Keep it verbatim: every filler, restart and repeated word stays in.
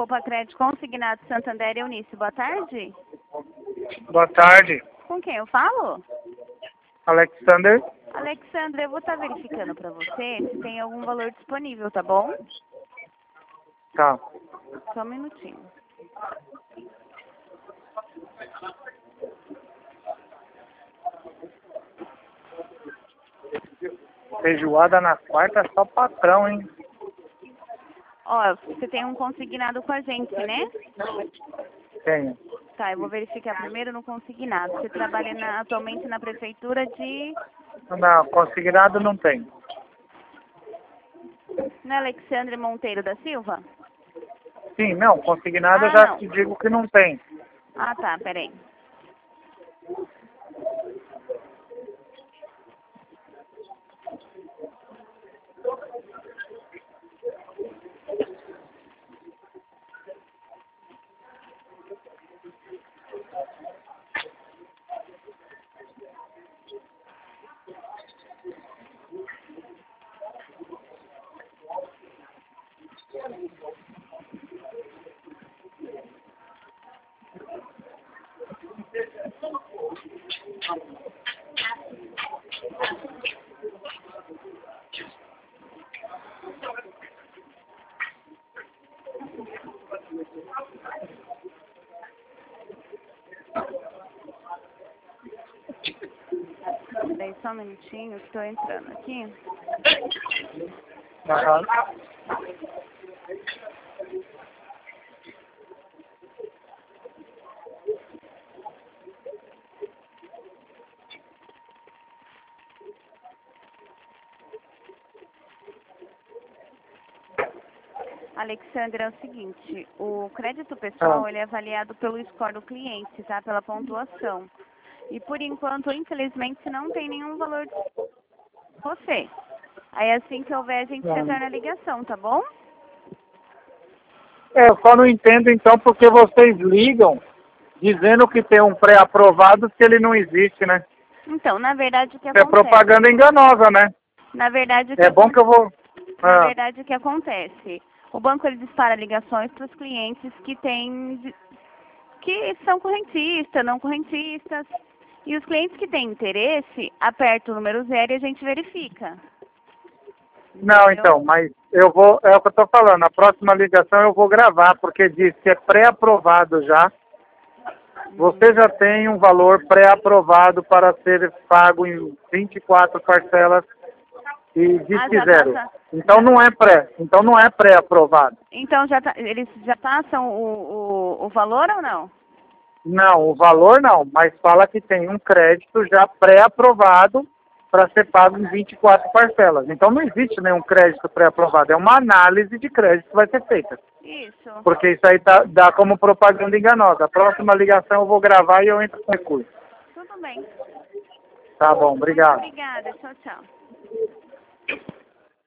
Poupa Crédito Consignado Santander Eunice. Boa tarde. Boa tarde. Com quem eu falo? Alexander. Alexandre, eu vou estar verificando para você se tem algum valor disponível, tá bom? Tá. Só um minutinho. Feijoada na quarta é só patrão, hein? Ó, você tem um consignado com a gente, né? Tenho. Tá, eu vou verificar primeiro no consignado. Você trabalha na- atualmente na prefeitura de... Não, consignado não tem. Não é Alexandre Monteiro da Silva? Sim, não, consignado Ah, eu já não. te digo que não tem. Ah, tá, peraí. Peraí, só um minutinho, estou entrando aqui. Aham. Alexandre, é o seguinte, o crédito pessoal, Ah. ele é avaliado pelo score do cliente, tá? Pela pontuação. E por enquanto, infelizmente, não tem nenhum valor de você. Aí assim que houver, a gente Ah. retorna a ligação, tá bom? É, eu só não entendo então porque vocês ligam dizendo que tem um pré-aprovado se ele não existe, né? Então, na verdade, o que Isso é acontece... propaganda enganosa, né? Na verdade, o que É bom que eu vou... Na Ah, verdade, o que acontece? O banco ele dispara ligações para os clientes que têm, que são correntistas, não correntistas. E os clientes que têm interesse, aperta o número zero e a gente verifica. não, então, mas eu vou... É o que eu tô falando. A próxima ligação eu vou gravar, porque diz que é pré-aprovado já. Você já tem um valor pré-aprovado para ser pago em vinte e quatro parcelas e Ah, disque já zero. passa. Então não é pré, então não é pré-aprovado. Então já tá, eles já passam o, o, o valor ou não? Não, o valor não, mas fala que tem um crédito já pré-aprovado para ser pago em vinte e quatro parcelas. Então não existe nenhum crédito pré-aprovado, é uma análise de crédito que vai ser feita. Isso. Porque isso aí tá, dá como propaganda enganosa. A próxima ligação eu vou gravar e eu entro com recurso. Tudo bem. Tá bom, obrigado. Muito obrigada. Tchau, tchau.